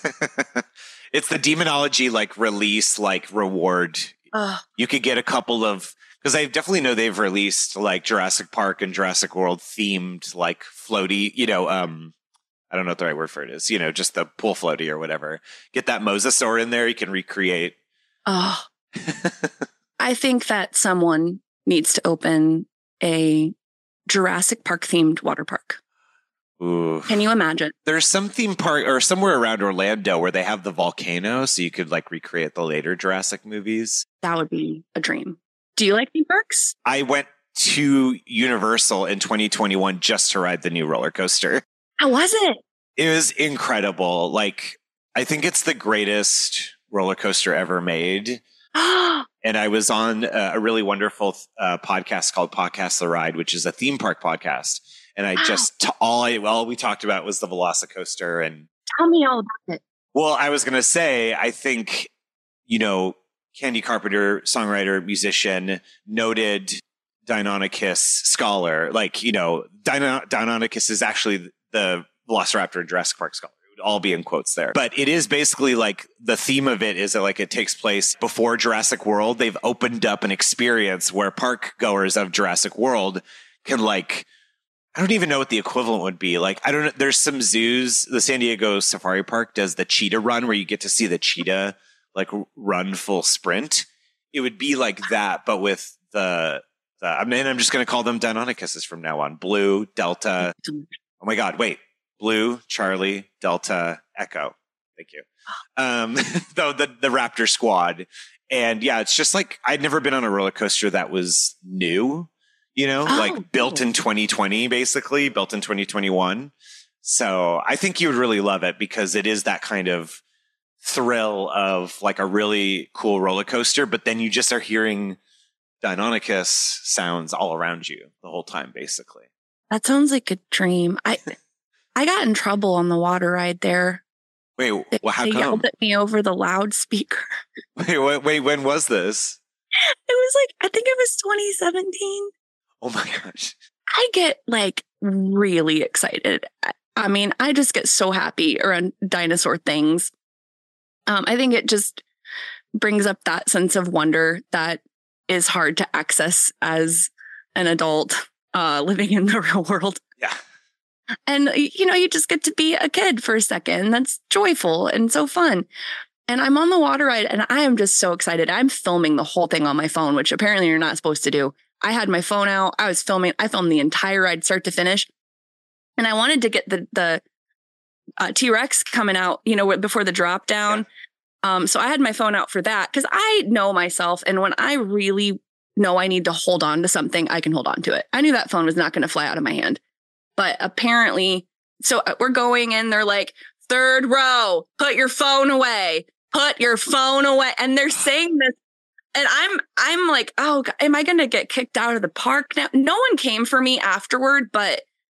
It's the demonology, like release, like reward. Ugh. You could get a couple of, because I definitely know they've released like Jurassic Park and Jurassic World themed, like floaty, you know, um, I don't know what the right word for it is, you know, just the pool floaty or whatever. Get that mosasaur in there. You can recreate. Oh, I think that someone needs to open a Jurassic Park themed water park. Ooh. Can you imagine? There's some theme park or somewhere around Orlando where they have the volcano, so you could like recreate the later Jurassic movies. That would be a dream. Do you like theme parks? I went to Universal in twenty twenty-one just to ride the new roller coaster. How was it? It was incredible. Like, I think it's the greatest roller coaster ever made. And I was on a, a really wonderful uh, podcast called Podcast the Ride, which is a theme park podcast. And I just, t- all I, all we talked about was the Velocicoaster. And Tell me all about it. well, I was going to say, I think, you know, Candy Carpenter, songwriter, musician, noted Deinonychus scholar, like, you know, Dino- Deinonychus is actually the Velociraptor in Jurassic Park scholar. It would all be in quotes there. But it is basically like the theme of it is that like it takes place before Jurassic World. They've opened up an experience where park goers of Jurassic World can like, I don't even know what the equivalent would be. Like, I don't know. There's some zoos. The San Diego Safari Park does the cheetah run where you get to see the cheetah like run full sprint. It would be like that, but with the, the I mean, I'm just going to call them Deinonychuses from now on. Blue, Delta. Oh my God. Wait, Blue, Charlie, Delta, Echo. Thank you. Um, though the, the Raptor squad. And yeah, it's just like, I'd never been on a roller coaster that was new. You know, Oh, like built cool. in twenty twenty, basically built in twenty twenty-one. So I think you would really love it because it is that kind of thrill of like a really cool roller coaster, but then you just are hearing Deinonychus sounds all around you the whole time, basically. That sounds like a dream. I I got in trouble on the water ride there. Wait, They, well, how they come? yelled at me over the loudspeaker. Wait, wait, wait, when was this? It was like, I think it was twenty seventeen. Oh my gosh. I get like really excited. I- I mean, I just get so happy around dinosaur things. Um, I think it just brings up that sense of wonder that is hard to access as an adult uh, living in the real world. Yeah. And, you know, you just get to be a kid for a second. That's joyful and so fun. And I'm on the water ride and I am just so excited. I'm filming the whole thing on my phone, which apparently you're not supposed to do. I had my phone out. I was filming. I filmed the entire ride start to finish. And I wanted to get the the uh, T-Rex coming out, you know, before the drop down. Yeah. Um, so I had my phone out for that because I know myself. And when I really know I need to hold on to something, I can hold on to it. I knew that phone was not going to fly out of my hand. But apparently, so we're going in, they're like, third row, put your phone away, put your phone away. And they're saying this. And I'm I'm like, oh, God, am I going to get kicked out of the park now? No one came for me afterward, but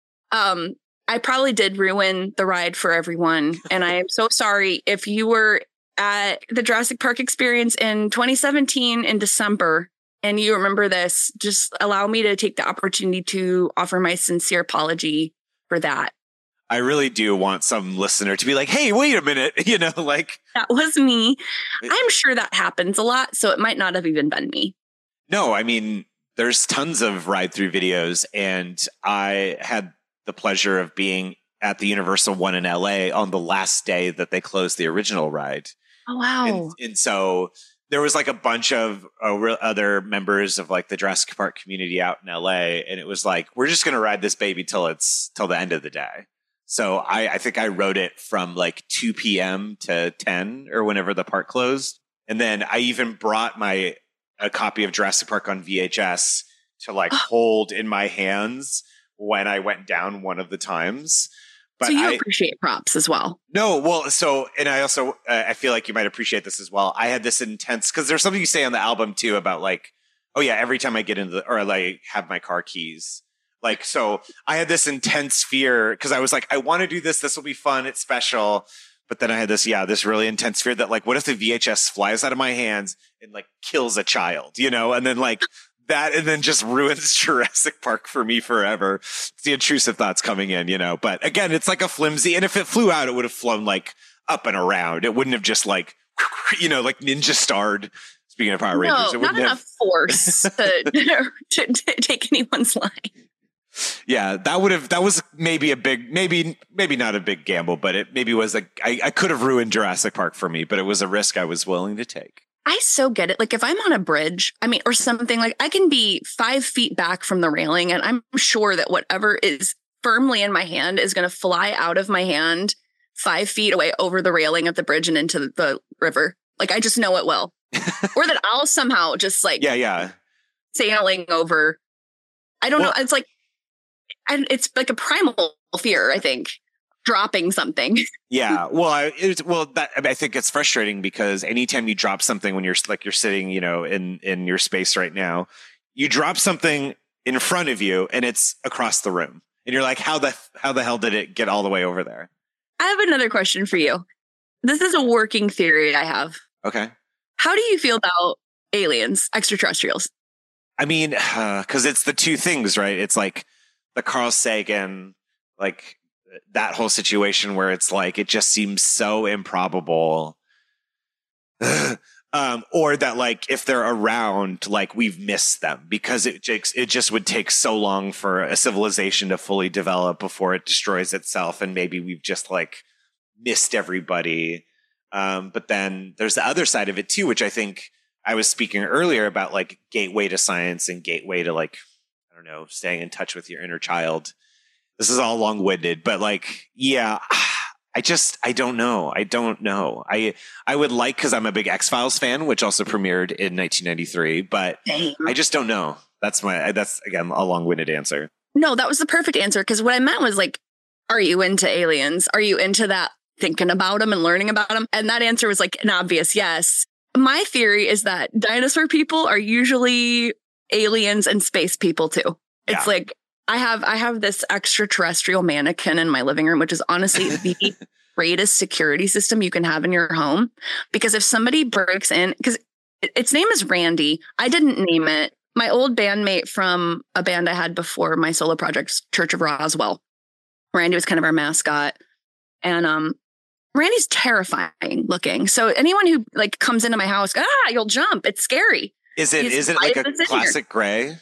um, I probably did ruin the ride for everyone. And I am so sorry if you were at the Jurassic Park experience in twenty seventeen in December and you remember this, just allow me to take the opportunity to offer my sincere apology for that. I really do want some listener to be like, hey, wait a minute. You know, like. That was me. I'm sure that happens a lot. So it might not have even been me. No, I mean, there's tons of ride through videos. And I had the pleasure of being at the Universal one in L A on the last day that they closed the original ride. Oh, wow. And, and so there was like a bunch of uh, re- other members of like the Jurassic Park community out in L A. And it was like, we're just going to ride this baby till it's till the end of the day. So I, I think I rode it from like two p.m. to ten or whenever the park closed. And then I even brought my a copy of Jurassic Park on V H S to like hold in my hands when I went down one of the times. But so you I, appreciate props as well. No, well, so, and I also, uh, I feel like you might appreciate this as well. I had this intense, because there's something you say on the album too about like, oh yeah, every time I get into the, or like have my car keys. Like, so I had this intense fear because I was like, I want to do this. This will be fun. It's special. But then I had this, yeah, this really intense fear that like, what if the V H S flies out of my hands and like kills a child, you know? And then like that, and then just ruins Jurassic Park for me forever. It's the intrusive thoughts coming in, you know? But again, it's like a flimsy, and if it flew out, it would have flown like up and around. It wouldn't have just like, you know, like ninja starred. Speaking of Power Rangers, no, it not wouldn't enough have force to, to, to take anyone's line. Yeah, that would have, that was maybe a big, maybe, maybe not a big gamble, but it maybe was like, I, I could have ruined Jurassic Park for me, but it was a risk I was willing to take. I so get it. Like if I'm on a bridge, I mean, or something, like I can be five feet back from the railing and I'm sure that whatever is firmly in my hand is going to fly out of my hand five feet away over the railing of the bridge and into the river. Like I just know it will. Or that I'll somehow just like, yeah, yeah, sailing over. I don't well, know. It's like, and it's like a primal fear, I think, dropping something. Yeah. Well, I, it's, well, that, I, mean, I think it's frustrating because anytime you drop something when you're like, you're sitting, you know, in, in your space right now, you drop something in front of you and it's across the room and you're like, how the, how the hell did it get all the way over there? I have another question for you. This is a working theory I have. Okay. How do you feel about aliens, extraterrestrials? I mean, uh, cause it's the two things, right? It's like the Carl Sagan, like, that whole situation where it's like, it just seems so improbable. um, or that like, if they're around, like we've missed them because it takes, it just would take so long for a civilization to fully develop before it destroys itself. And maybe we've just like missed everybody. Um, but then there's the other side of it too, which I think I was speaking earlier about like gateway to science and gateway to like, I don't know, staying in touch with your inner child. This is all long-winded, but like, yeah, I just, I don't know. I don't know. I, I would like, cause I'm a big X-Files fan, which also premiered in nineteen ninety-three, but Damn. I just don't know. That's my, that's again, a long-winded answer. No, that was the perfect answer. Cause what I meant was like, are you into aliens? Are you into that, thinking about them and learning about them? And that answer was like an obvious yes. My theory is that dinosaur people are usually aliens and space people too. It's Yeah. like I have I have this extraterrestrial mannequin in my living room, which is honestly the greatest security system you can have in your home. Because if somebody breaks in, because its name is Randy. I didn't name it. My old bandmate from a band I had before my solo project, Church of Roswell. Randy was kind of our mascot. And um, Randy's terrifying looking. So anyone who like comes into my house, ah, you'll jump. It's scary. Is it He's is it like a right in here. classic gray?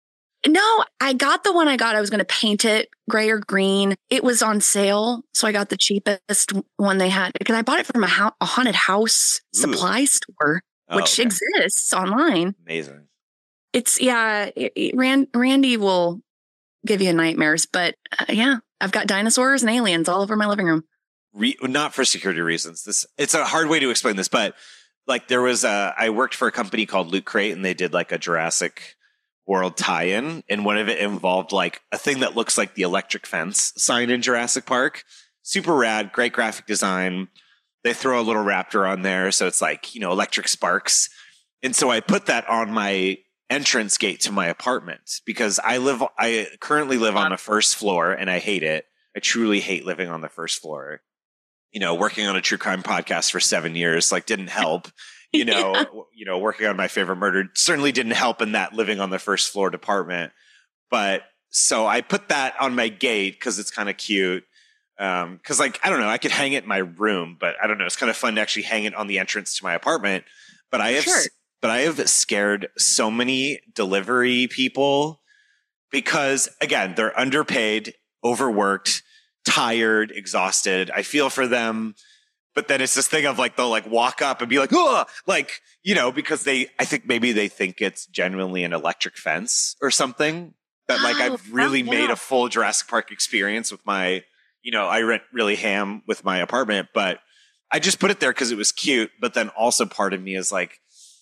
No, I got the one I got. I was going to paint it gray or green. It was on sale. So I got the cheapest one they had because I bought it from a, ho- a haunted house supply store, Oh, which okay. exists online. Amazing. It's, yeah, it, it, Rand, Randy will give you nightmares. But uh, yeah, I've got dinosaurs and aliens all over my living room. Re- not for security reasons. This it's a hard way to explain this, but like there was a I worked for a company called Loot Crate, and they did like a Jurassic World tie-in, and one of it involved like a thing that looks like the electric fence sign in Jurassic Park. Super rad, great graphic design. They throw a little raptor on there, so it's like, you know, electric sparks. And so I put that on my entrance gate to my apartment because I live I currently live on the first floor and I hate it. I truly hate living on the first floor. You know, working on a true crime podcast for seven years like didn't help. You know, Yeah. you know, working on My Favorite Murder certainly didn't help in that living on the first floor department. But so I put that on my gate because it's kind of cute. Um, because like I don't know, I could hang it in my room, but I don't know. It's kind of fun to actually hang it on the entrance to my apartment. But I have, Sure. but I have scared so many delivery people because again, they're underpaid, overworked, tired, exhausted. I feel for them. But then it's this thing of like, they'll like walk up and be like, oh, like, you know, because they, I think maybe they think it's genuinely an electric fence or something that like Oh, I've really oh, made yeah. a full Jurassic Park experience with my, you know, I rent really ham with my apartment, but I just put it there because it was cute. But then also part of me is like,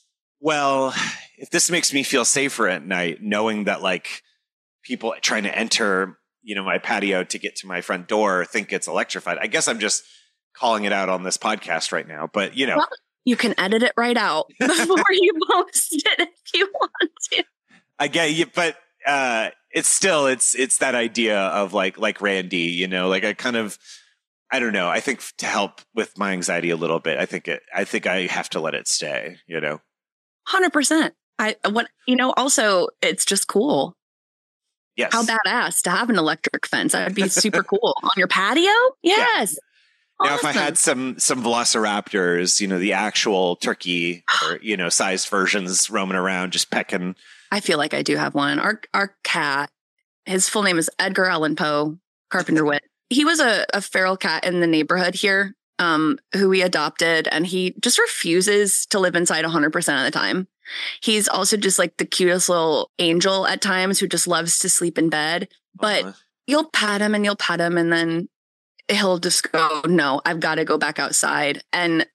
well, if this makes me feel safer at night, knowing that like people trying to enter, you know, my patio to get to my front door think it's electrified. I guess I'm just calling it out on this podcast right now, but you know, Well, you can edit it right out before you post it if you want to. I get you, but uh, it's still, it's, it's that idea of like, like Randy, you know, like I kind of, I don't know. I think to help with my anxiety a little bit, I think it, I think I have to let it stay, you know? one hundred percent. I, what, you know, also it's just cool. Yes. How badass to have an electric fence. That would be super cool on your patio. Yes. Now, if I Awesome. had some some velociraptors, you know, the actual turkey or, you know, sized versions roaming around just pecking. I feel like I do have one. Our our cat, his full name is Edgar Allan Poe Carpenter Witt. He was a, a feral cat in the neighborhood here, um, who we adopted, and he just refuses to live inside one hundred percent of the time. He's also just like the cutest little angel at times who just loves to sleep in bed. But Uh, you'll pat him and you'll pet him, and then he'll just go, no, I've got to go back outside. And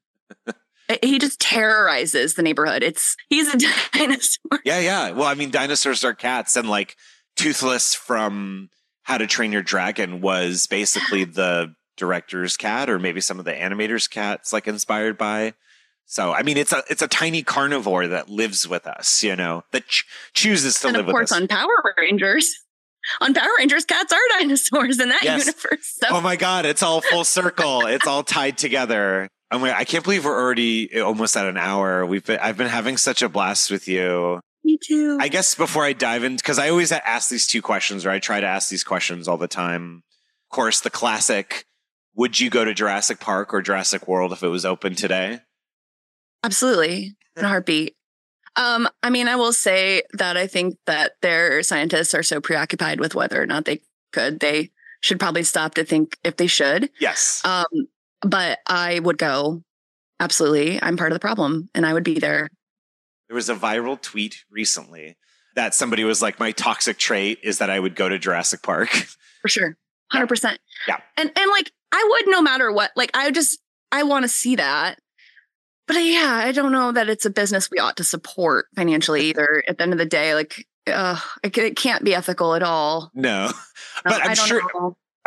he just terrorizes the neighborhood. It's he's a dinosaur. yeah, yeah. Well, I mean, dinosaurs are cats, and like Toothless from How to Train Your Dragon was basically the director's cat, or maybe some of the animators' cats, like inspired by. So, I mean, it's a it's a tiny carnivore that lives with us, you know, that ch- chooses to And live of with course, us. on Power Rangers, on Power Rangers, cats are dinosaurs in that Yes. universe. So Oh my God, it's all full circle. It's all tied together. I'm like, I can't believe we're already almost at an hour. We've been, I've been having such a blast with you. me too. I guess before I dive in, because I always ask these two questions, or I try to ask these questions all the time. Of course, the classic, would you go to Jurassic Park or Jurassic World if it was open today? Absolutely, in a heartbeat. Um, I mean, I will say that I think that their scientists are so preoccupied with whether or not they could. They should probably stop to think if they should. Yes. Um, but I would go. Absolutely. I'm part of the problem and I would be there. There was a viral tweet recently that somebody was like, my toxic trait is that I would go to Jurassic Park. For sure. one hundred percent. Yeah. And, and like, I would no matter what. Like, I just, I want to see that. But uh, yeah, I don't know that it's a business we ought to support financially either. At the end of the day, like, uh, it, it can't be ethical at all. No. Um, But I'm I don't sure know.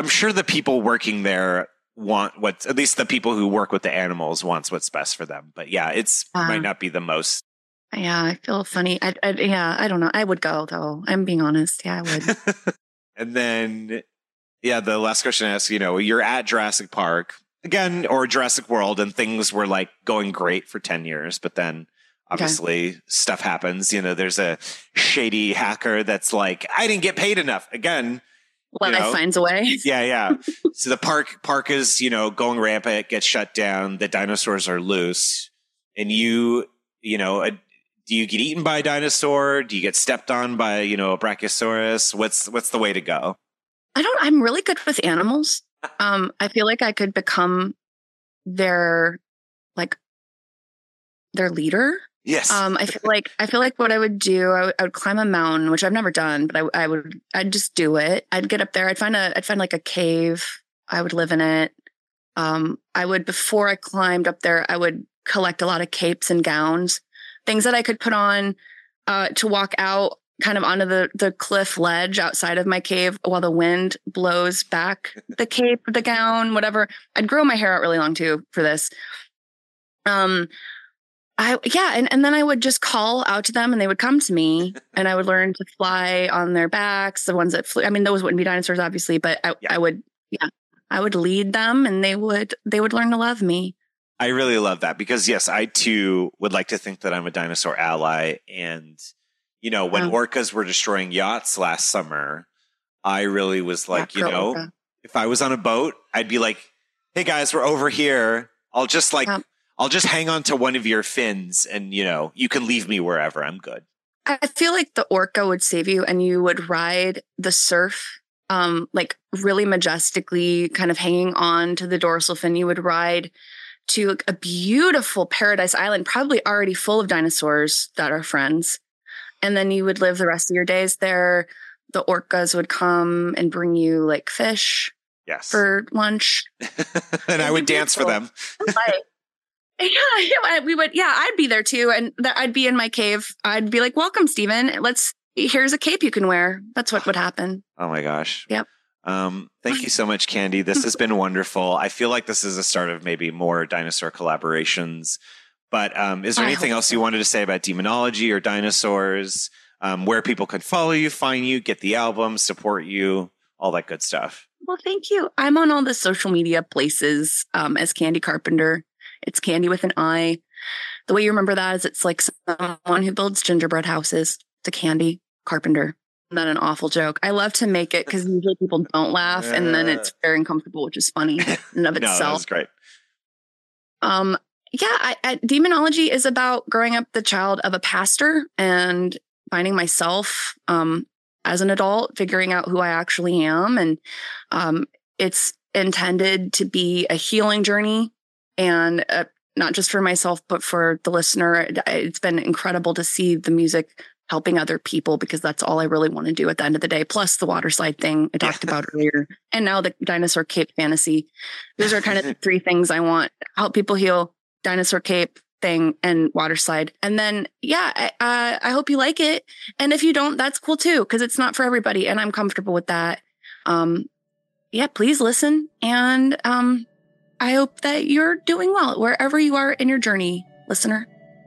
I'm sure the people working there want what's, at least the people who work with the animals wants what's best for them. But yeah, it's Uh, might not be the most. Yeah, I feel funny. I, I, yeah, I don't know. I would go though. I'm being honest. Yeah, I would. And then, yeah, the last question I ask, you know, you're at Jurassic Park again, or Jurassic World, and things were like going great for ten years, but then obviously okay. stuff happens. You know, there's a shady hacker that's like, I didn't get paid enough. Again, life you know, finds a way. Yeah, yeah. So the park park is, you know, going rampant, gets shut down. The dinosaurs are loose, and you, you know, a, do you get eaten by a dinosaur? Do you get stepped on by, you know, a brachiosaurus? What's what's the way to go? I don't. I'm really good with animals. Um, I feel like I could become their like their leader. Yes. Um, I feel like I feel like what I would do, I, w- I would climb a mountain, which I've never done, but I, I would, I'd just do it. I'd get up there. I'd find a, I'd find like a cave. I would live in it. Um, I would, before I climbed up there, I would collect a lot of capes and gowns, things that I could put on uh, to walk out kind of onto the, the cliff ledge outside of my cave while the wind blows back the cape, the gown, whatever. I'd grow my hair out really long too for this. Um, I, yeah. And, and then I would just call out to them and they would come to me and I would learn to fly on their backs. The ones that flew, I mean, those wouldn't be dinosaurs, obviously, but I, yeah. I would, yeah, I would lead them and they would, they would learn to love me. I really love that because yes, I too would like to think that I'm a dinosaur ally. And, you know, when oh. orcas were destroying yachts last summer, I really was like, yeah, you know, orca. If I was on a boat, I'd be like, hey guys, we're over here. I'll just like, um, I'll just hang on to one of your fins and, you know, you can leave me wherever. I'm good. I feel like the orca would save you and you would ride the surf, um, like really majestically kind of hanging on to the dorsal fin. You would ride to a beautiful paradise island, probably already full of dinosaurs that are friends. And then you would live the rest of your days there. The orcas would come and bring you like fish yes. for lunch. And I would dance for them. Yeah, yeah, we would. Yeah, I'd be there too, and th- I'd be in my cave. I'd be like, "Welcome, Stephen. Let's. Here's a cape you can wear." That's what would happen. Oh my gosh. Yep. Um, thank you so much, Candy. This has been wonderful. I feel like this is the start of maybe more dinosaur collaborations. But um, is there anything else so. you wanted to say about demonology or dinosaurs? Um, where people can follow you, find you, get the album, support you, all that good stuff. Well, thank you. I'm on all the social media places um, as Candy Carpenter. It's Candy with an I. The way you remember that is it's like someone who builds gingerbread houses. It's a Candy Carpenter. Not an awful joke. I love to make it because usually people don't laugh uh, and then it's very uncomfortable, which is funny in of itself. No, that's great. Um, yeah, I, I, demonology is about growing up the child of a pastor and finding myself um, as an adult, figuring out who I actually am. And um, it's intended to be a healing journey. And uh, not just for myself, but for the listener. It's been incredible to see the music helping other people because that's all I really want to do at the end of the day. Plus the water slide thing I talked about earlier. And now the dinosaur cape fantasy. Those are kind of the three things I want. Help people heal, dinosaur cape thing, and water slide. And then, yeah, I, uh, I hope you like it. And if you don't, that's cool too, because it's not for everybody. And I'm comfortable with that. Um, yeah, please listen. And, um, I hope that you're doing well wherever you are in your journey, listener.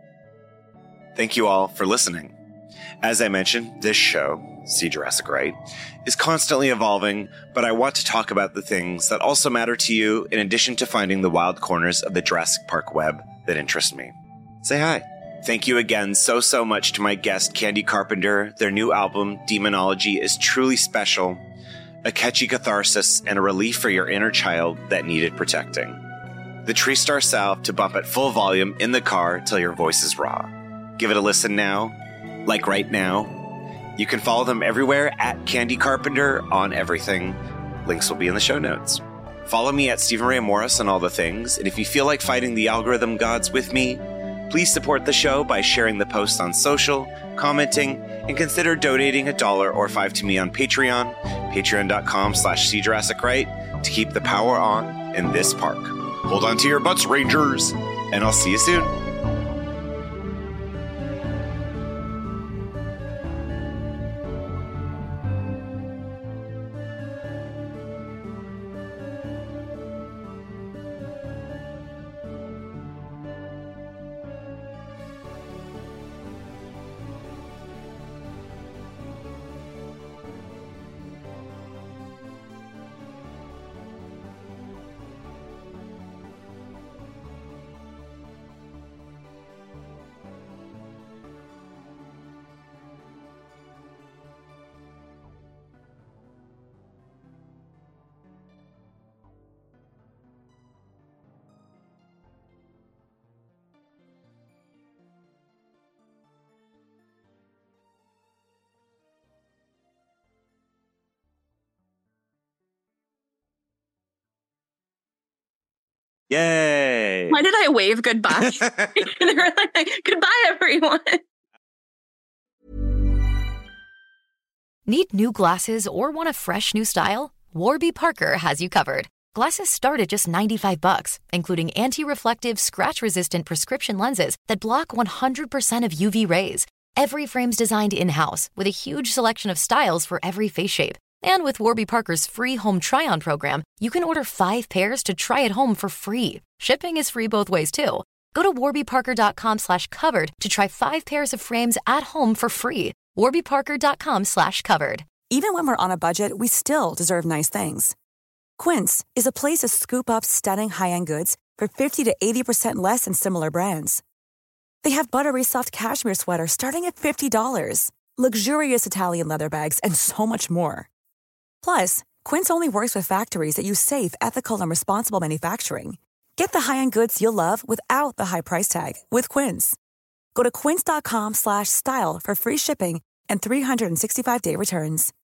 Thank you all for listening. As I mentioned, this show, See Jurassic Right, is constantly evolving, but I want to talk about the things that also matter to you in addition to finding the wild corners of the Jurassic Park web that interest me. Say hi. Thank you again so, so much to my guest, Candy Carpenter. Their new album, Demonology, is truly special. A catchy catharsis and a relief for your inner child that needed protecting. The Tree Star Salve to bump at full volume in the car till your voice is raw. Give it a listen now, like right now. You can follow them everywhere at Candy Carpenter on everything. Links will be in the show notes. Follow me at Stephen Ray Morris on all the things, and if you feel like fighting the algorithm gods with me, please support the show by sharing the post on social, commenting, and consider donating a dollar or five to me on Patreon, patreon.com slash See Jurassic Right, to keep the power on in this park. Hold on to your butts, Rangers, and I'll see you soon. Yay! Why did I wave goodbye? They were like, goodbye, everyone. Need new glasses or want a fresh new style? Warby Parker has you covered. Glasses start at just ninety-five bucks, including anti-reflective, scratch-resistant prescription lenses that block one hundred percent of U V rays. Every frame's designed in-house with a huge selection of styles for every face shape. And with Warby Parker's free home try-on program, you can order five pairs to try at home for free. Shipping is free both ways, too. Go to warbyparker.com slash covered to try five pairs of frames at home for free. warbyparker.com slash covered. Even when we're on a budget, we still deserve nice things. Quince is a place to scoop up stunning high-end goods for fifty to eighty percent less than similar brands. They have buttery soft cashmere sweaters starting at fifty dollars, luxurious Italian leather bags, and so much more. Plus, Quince only works with factories that use safe, ethical, and responsible manufacturing. Get the high-end goods you'll love without the high price tag with Quince. Go to quince.com slash style for free shipping and three sixty-five day returns.